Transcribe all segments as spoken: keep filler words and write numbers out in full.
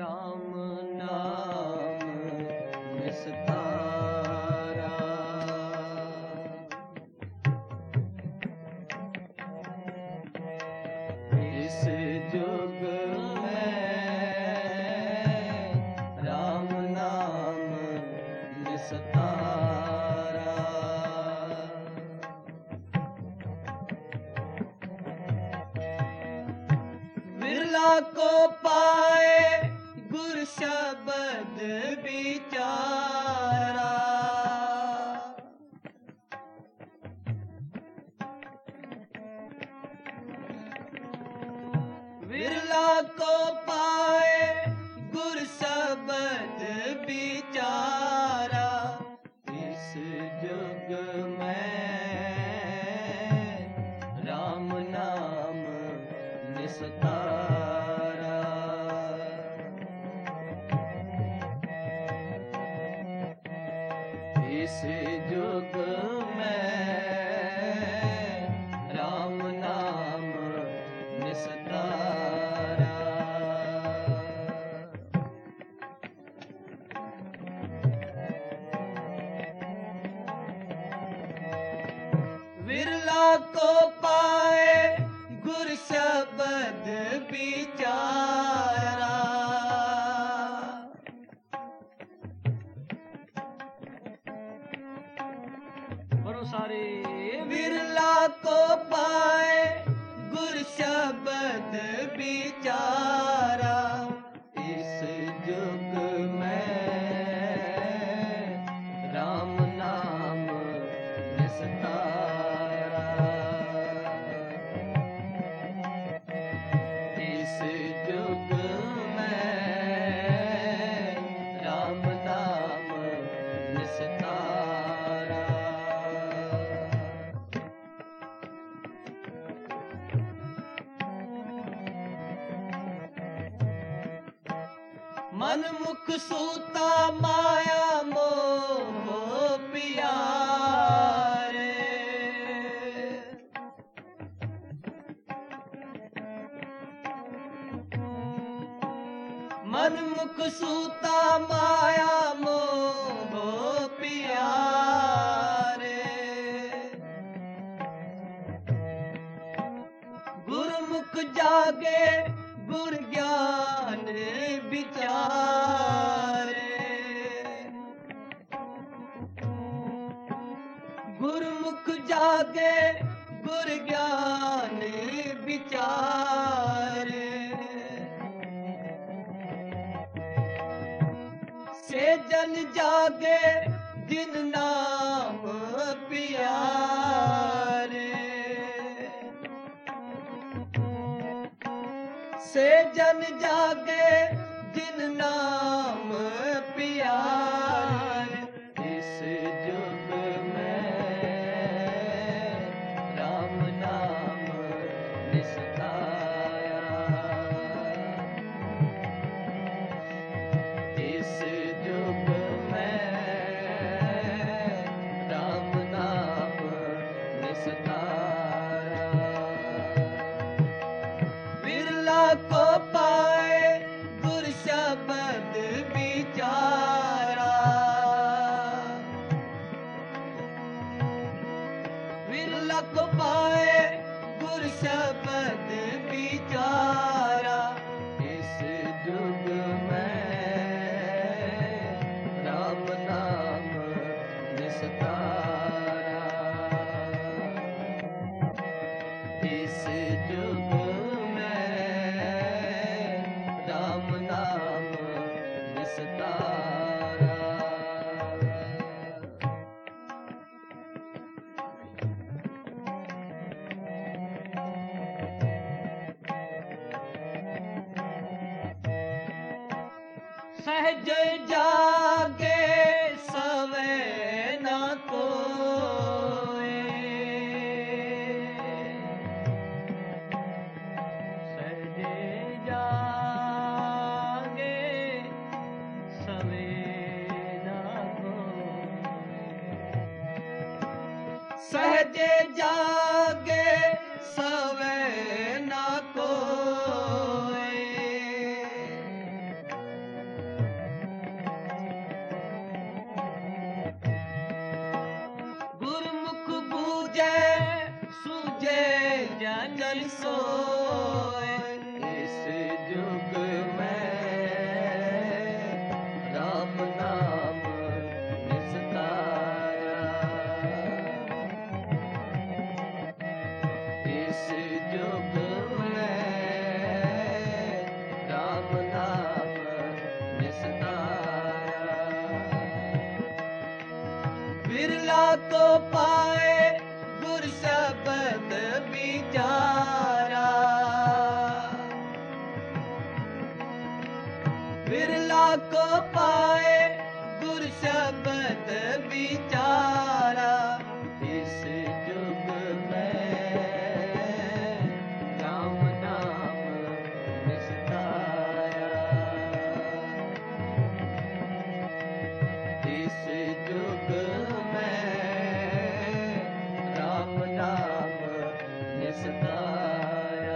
राम नाम निस्तारा। इस जुग में राम नाम निस्तारा। विरला को पाए गुर शब्द विचारा। विरला को पाए गुर शब्द विचारा। इस जुग में राम नाम निस्तारा। इस जुग में राम नाम निस्तारा। विरला को पाए गुर शब्द विचारा। बड़ो सारे विरला को पाए गुर शब्द विचारा। इस जुग में राम नाम निस्तारा। इस जुग में राम नाम निस्तारा। मन मुख सूता माया मोह प्यारे। मन मुख सूता माया मोह प्यारे। गुरमुख जागे गुर ज्ञान विचारे। गुरमुख जागे गुर ज्ञान विचारे। से जन जागे जिन नाम प्यारे। से जन जागे जिन नाम प्यारे। इस जुग में राम नाम निस्तारा। इस जुग में राम नाम निस्तारा। विरला को पाए गुर शब्द विचारा। विरला को पाए गुर शब्द विचारा। इस जुग में राम नाम निस्तारा। इस जुग में राम नाम निस्तारा। सहज जागे सवे न कोई। सहज जागे सवे न कोई। सहज जागे सवे न कोई। को पाए गुर शब्द विचारा, बिरला को पाए गुर शब्द विचारा। इस युग में राम नाम निस्तारा, इस युग में राम नाम निस्तारा।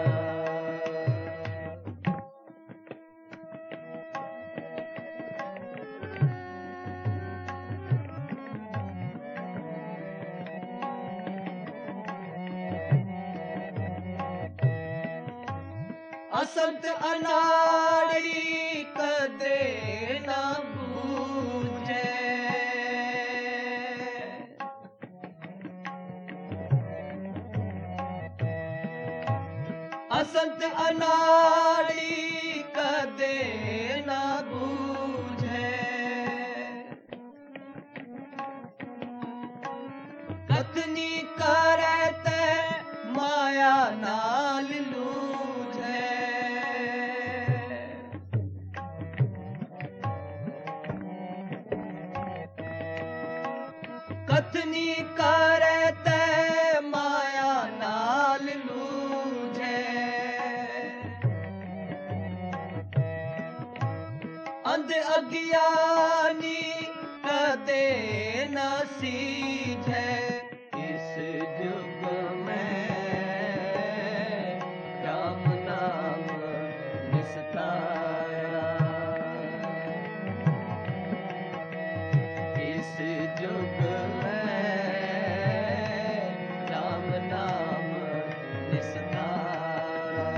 असंत अनाड़ी कदे न बूझे, असंत अनाड़ी कदे न बूझे। कथनी करते माया नाल लूझे, कथनी करते माया नाल लूझे। अंध अज्ञानी कदे न सीझे। इस युग में राम नाम निस्तारा, इस युग में राम नाम निस्तारा।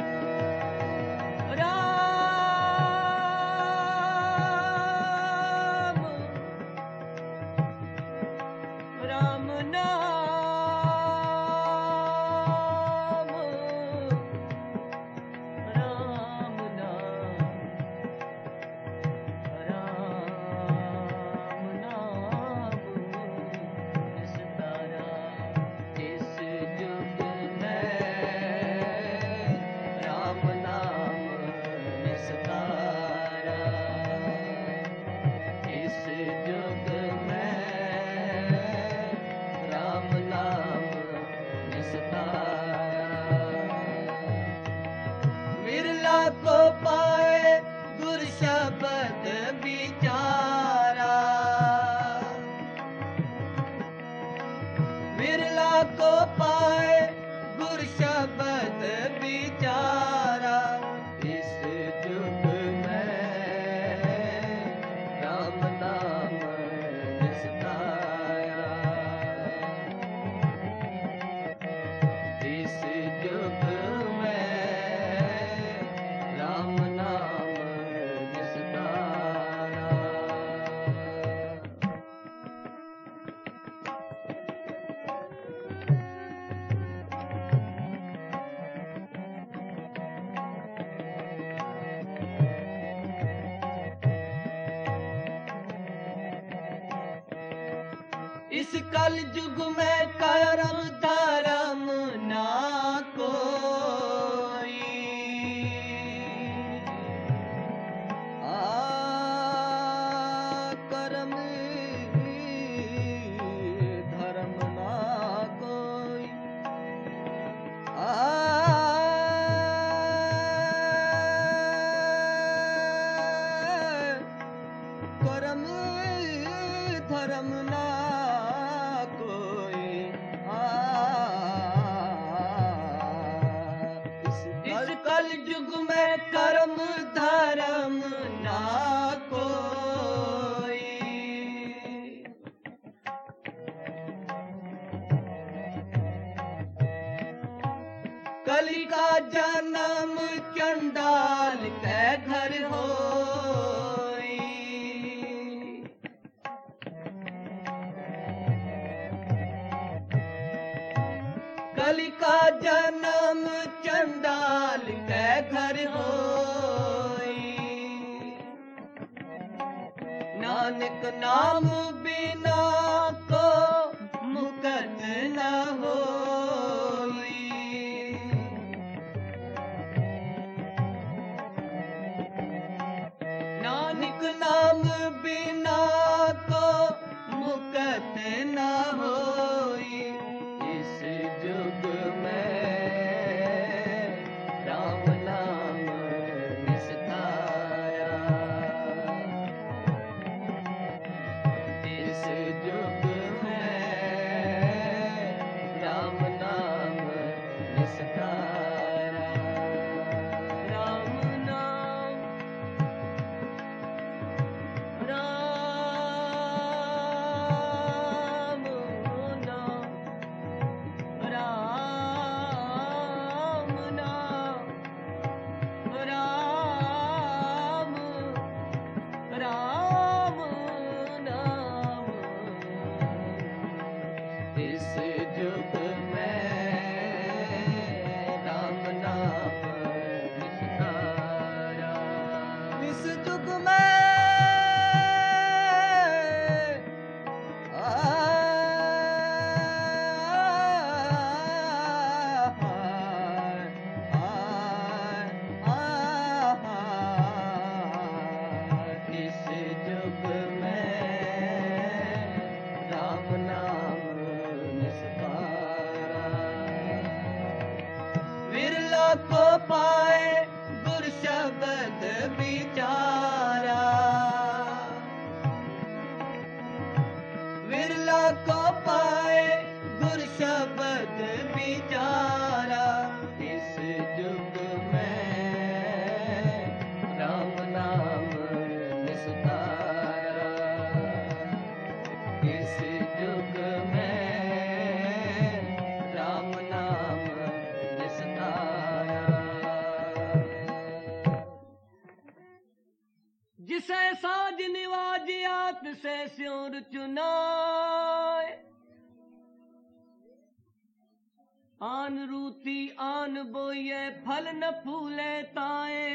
राम राम नाम, राम नाम, राम नाम निस्तारा। इस युग में राम नाम निस्तारा, इस युग में राम नाम निस्तारा। बिरला को पाए गुर शब्द विचारा, बिरला को पाए गुर शब्द विचारा। इस युग में राम नाम निस्तारा, इस युग में राम नाम निस्तारा। इस कल युग में करम धर्म ना कोई, आ करम धर्म ना कोई, आ करम धर्म ना कोई। आ इस कल युग में कर्म धर्म ना कोई। कली का जन्म चंडाल के घर होई, कली का जन्म चंडाल के घर होई। नानक नाम बिना को होई। नानक नाम बिना को मुकत न होई। इस जुग में राम नाम निस्तारा। इस जुग में राम नाम निस्तारा। राम नाम राम नाम राम नाम राम राम नाम। इस जुग में राम नाम निस्तारा। इस जुग में इस जुग में राम नाम निस्तारा। विरला को पाए गुर शब्द विचारा। विरला को पाए गुर शब्द विचारा। इस जुग में राम नाम निस्तारा। इस जुग में राम नाम निस्तारा। जिसे साज निवाजियात से स्योर चुनाए। आन रूती आन बोए फल न फूले ताए।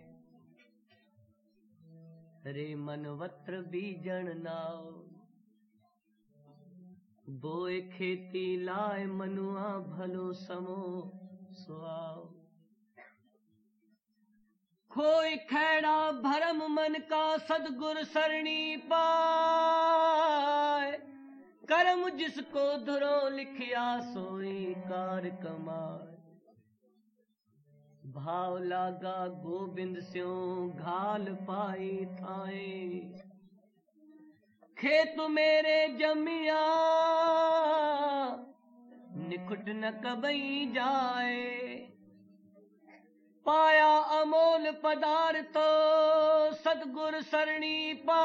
रे मनवत्र बीजन नाव। बोए खेती लाए मनुआ भलो समो सुआव। खोई खैड़ा भरम मन का सदगुर सरणी पाए। कर्म जिसको धुरो लिखिया सोई कार कमाए। भाव लागा गोबिंद स्यों घाल पाई थाए। खेत मेरे जमिया निकुट न कबई जाए। पाया अमोल पदार्थ सदगुर सरणी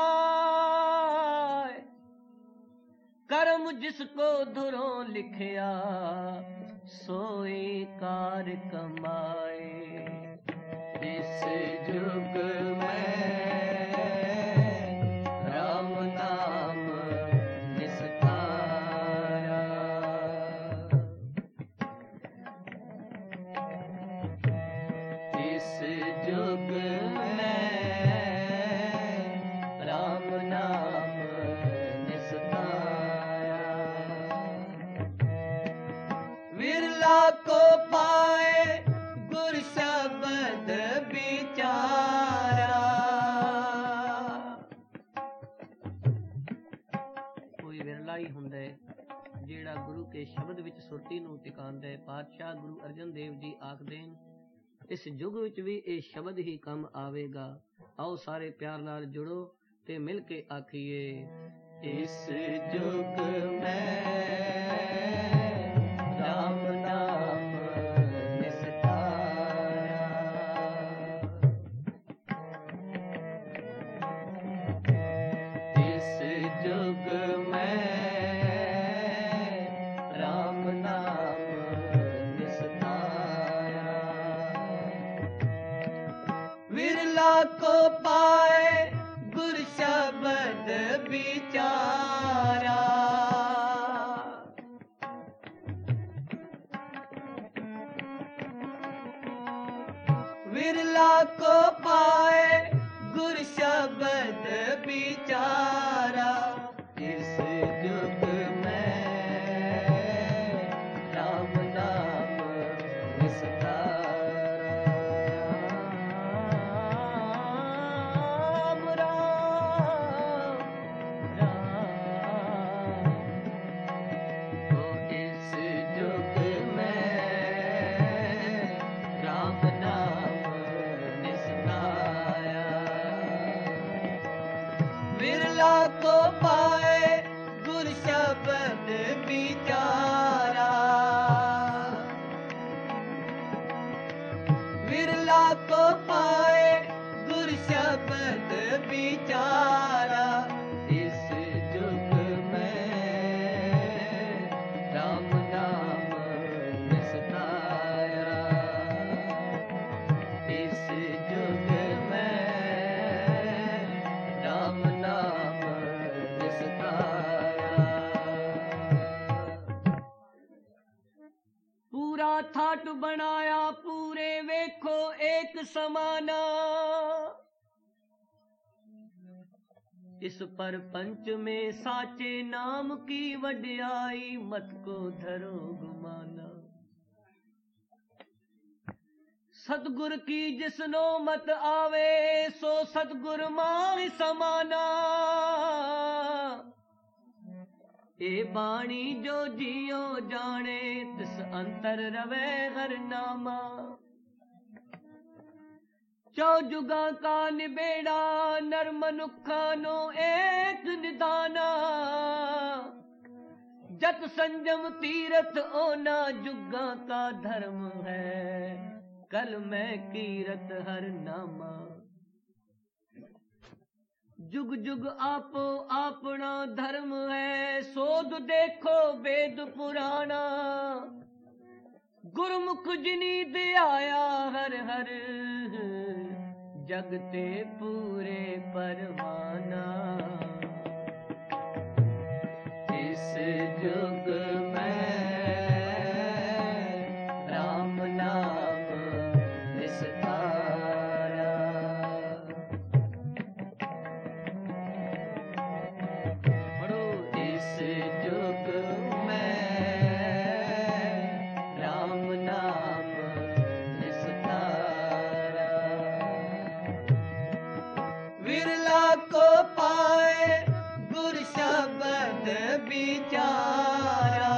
पाए। कर्म जिसको धुरो लिखिया सोई कार कमाए। इस जुग में राम नाम निस्तारा। इस जुग में राम नाम निस्तारा। विरला को पाए गुर शब्द विचारा। कोई विरला ही हुंदा है जेड़ा गुरु के शब्द विच सुरती नूं टिकांदा है। पातशाह गुरु अर्जन देव जी आखदे ने इस युग विच भी ये शब्द ही कम आवेगा। आओ सारे प्यार नाल जुड़ो ते मिल के आखिए। इस जुग में राम नाम निस्तारा। इस जुग में राम नाम निस्तारा। विरला को पाए गुर शब्द विचारा। विरला को पाए गुर शब्द विचारा। इस जुग में विचारा, विरला को पाए गुर शब्द विचारा। इस जुग में राम नाम निस्तारा, इस जुग में राम नाम निस्तारा। पूरा थाट बनाया पूरे वेखो एक समाना, इस पर पंच में साचे नाम की वड्याई मत को धरो गुमाना। सतगुर की जिसनो मत आवे सो सतगुर माहि समाना। ए बाणी जो जियो जाने तिस अंतर रवे हर नामा। चौ जुगा का निबेड़ा नर मनुखा नो एक निदाना। जत संजम तीरथ ओना जुगा का धर्म है, कल मैं कीरत हर नामा। जुग जुग आपो अपना धर्म है, सोध देखो वेद पुराना। गुरमुख जिनी दयाया हर हर, जगते पूरे परवाना। इस जुग में राम नाम निस्तारा। पढ़ो इस जुग में राम नाम निस्तारा। विरला को पाए गुर शब्द विचारा।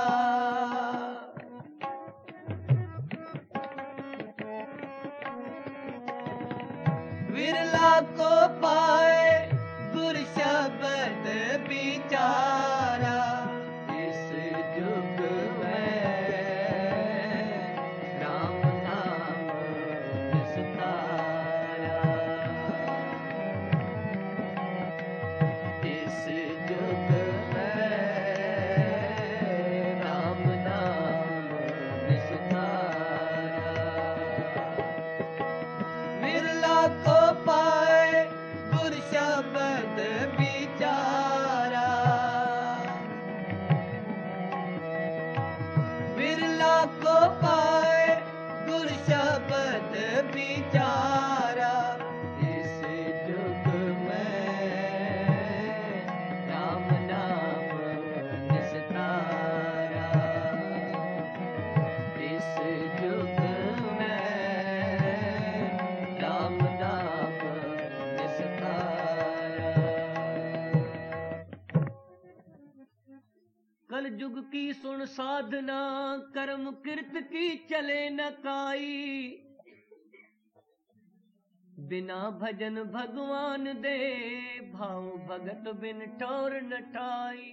विरला को पाए गुर शब्द विचारा। इस जुग में राम नाम निस्तारा। इस जुग में राम नाम निस्तारा। विरला को पाए गुर शब्द विचारा। विरला को पाए गुर शब्द विचारा। इस जुग में राम नाम निस्तारा। इस जुग में राम नाम निस्तारा। कल जुग की सुन साधना, कर्म कृत की चले न काई। बिना भजन भगवान दे, भाव भगत बिन ठौर न ठाई।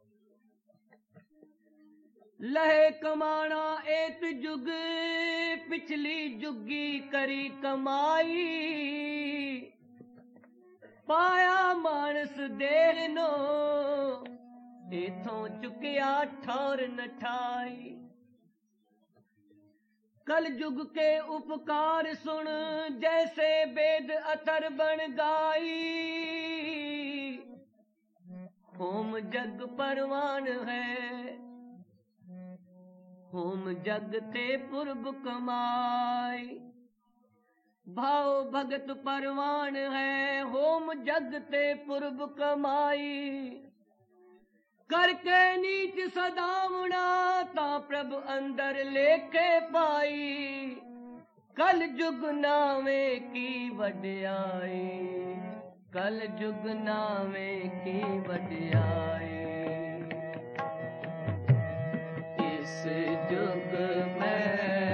लहे कमाना एक जुग, पिछली जुगी करी कमाई। पाया मानस देर नो, इथों चुकिया ठौर न ठाई। कल जुग के उपकार सुन, जैसे वेद अथर बन गाई। होम जग परवान है, होम जग ते पुरब कमाई। भाव भगत परवान है, होम जग ते पुरब कमाई। करके नीच सदावना, ता प्रभ अंदर लेके पाई। कल जुग नावे की वड्याई, कल जुग नावे की वड्याई। इस जुग में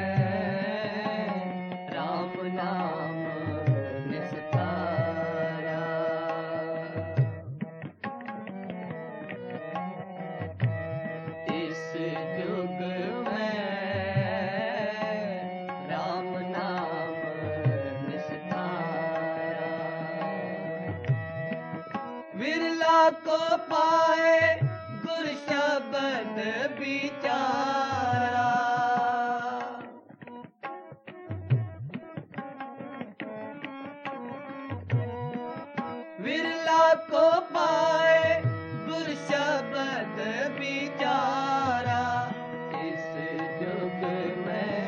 राम नाम निस्तारा। को पाए गुर शब्द विचारा। विरला को पाए गुर शब्द विचारा। इस जुग में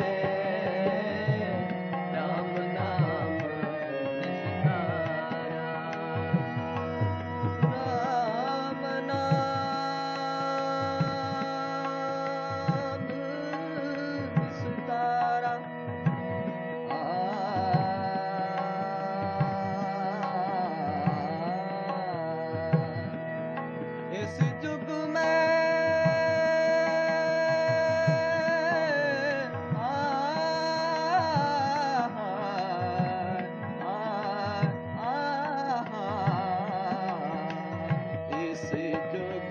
राम नाम निस्तारा। राम नाम निस्तारा। इस जुग में इस जुग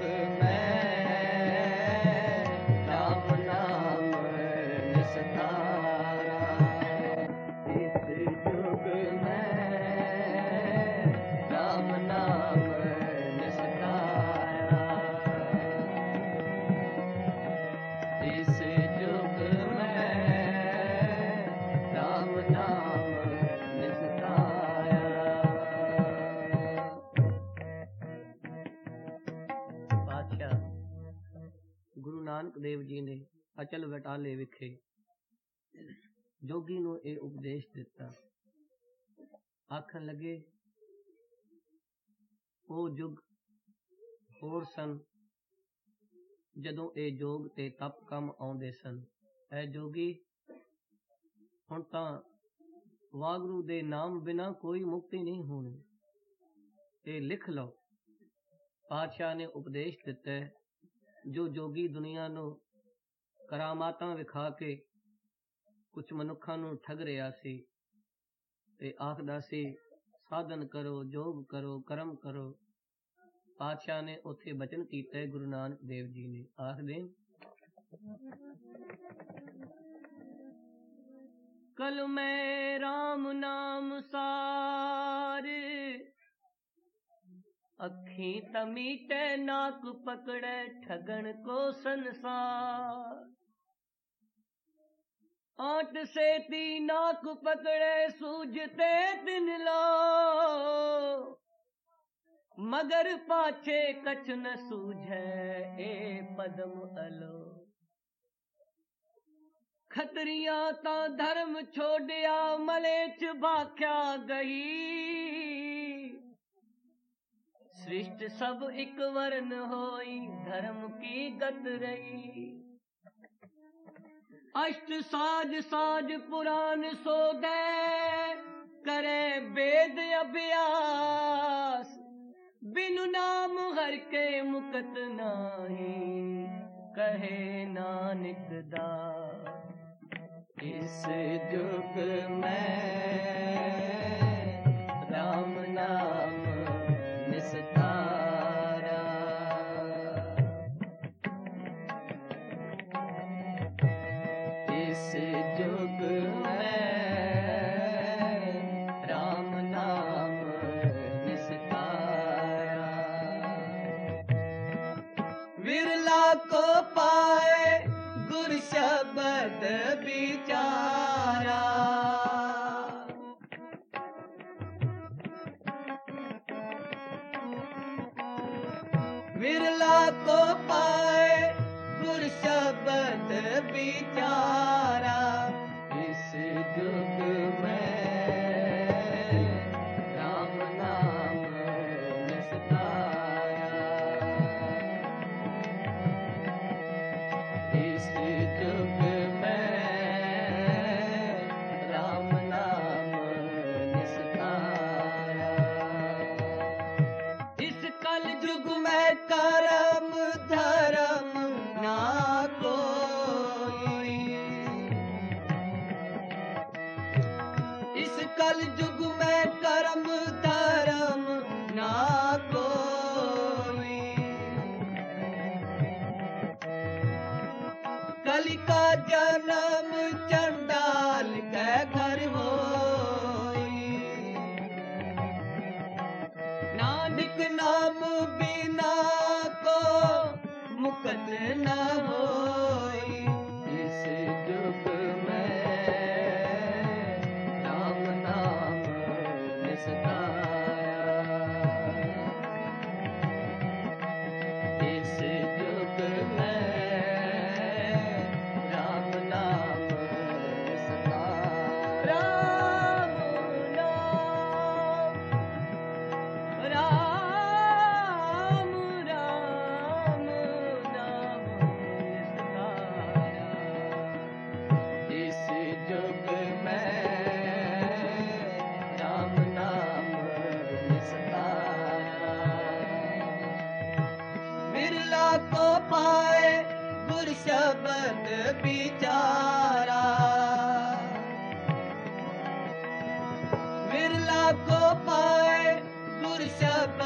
में राम नाम निस्तारा। इस जुग में राम नाम निस्तारा। इस जुग में राम नाम निस्तारा। ਪਾਤਸ਼ਾਹ ਗੁਰੂ ਨਾਨਕ ਦੇਵ ਜੀ ਨੇ ਅਚਲ ਬਟਾਲੇ ਵਿਖੇ ਜੋਗੀ ਨੂੰ ਇਹ ਉਪਦੇਸ਼ ਦਿੱਤਾ। ਆਖਣ ਲੱਗੇ ਉਹ ਯੁੱਗ ਹੋਰ ਸਨ ਜਦੋਂ ਇਹ ਜੋਗ ਤੇ ਤਪ ਕੰਮ ਆਉਂਦੇ ਸਨ। ਐ ਜੋਗੀ, ਹੁਣ ਤਾਂ ਵਾਹਿਗੁਰੂ ਦੇ ਨਾਮ ਬਿਨਾਂ ਕੋਈ ਮੁਕਤੀ ਨਹੀਂ ਹੋਣੀ। ਇਹ ਲਿਖ ਲਓ। ਪਾਤਸ਼ਾਹ ਨੇ ਉਪਦੇਸ਼ ਦਿੱਤਾ ਹੈ, ਜੋ ਜੋਗੀ ਦੁਨੀਆ ਨੂੰ ਕਰਾਮਾਤਾਂ ਵਿਖਾ ਕੇ ਕੁਝ ਮਨੁੱਖਾਂ ਨੂੰ ਠੱਗ ਰਿਹਾ ਸੀ ਤੇ ਆਖਦਾ ਸੀ ਸਾਧਨ ਕਰੋ, ਜੋਗ ਕਰੋ, ਕਰਮ ਕਰੋ। ਪਾਤਸ਼ਾਹ ਨੇ ਉੱਥੇ ਬਚਨ ਕੀਤਾ ਹੈ, ਗੁਰੂ ਨਾਨਕ ਦੇਵ ਜੀ ਨੇ ਆਖਦੇ, ਕਲ ਮੈਂ ਰਾਮ ਨਾਮ ਸਾਰ, अखी तमीटे नाक पकड़े ठगन को संसार। आठ से ती नाक पकड़े सूझते दिन लो, मगर पाछे कछ न सूझे ए पदम अलो। खतरिया ता धर्म छोड़िया मलेच भाख्या गई, सृष्ट सब एक वर्ण होई धर्म की गत रही। अष्ट साज साज पुराण सोधे करे वेद अभ्यास, बिनु नाम हर के मुकत नाही कहे नानक दास। इस जुग में राम नाम निस्तारा। इस जुग में राम नाम निस्तारा। विरला को पाए गुर शब्द विचारा। विरला को पाए गुर शब्द विचारा। इस जुग में राम नाम निस्तारा। इस जुग में राम नाम निस्तारा। इस कल जुग में करम धर्म ना कोई। इस कल जुग में करम धर्म ना कोई। कलि का जन्म चंडाल के घर होई। नानक नाम बिना को मुकत न होई। इस जुग में राम नाम निस्तारा। इस जुग में राम नाम निस्तारा। राम नाम राम राम नाम निस्तारा। इस जुग में राम नाम निस्तारा। बिरला को पाए गुर शब्द बिचारा। बिरला को पाए गुर शब्द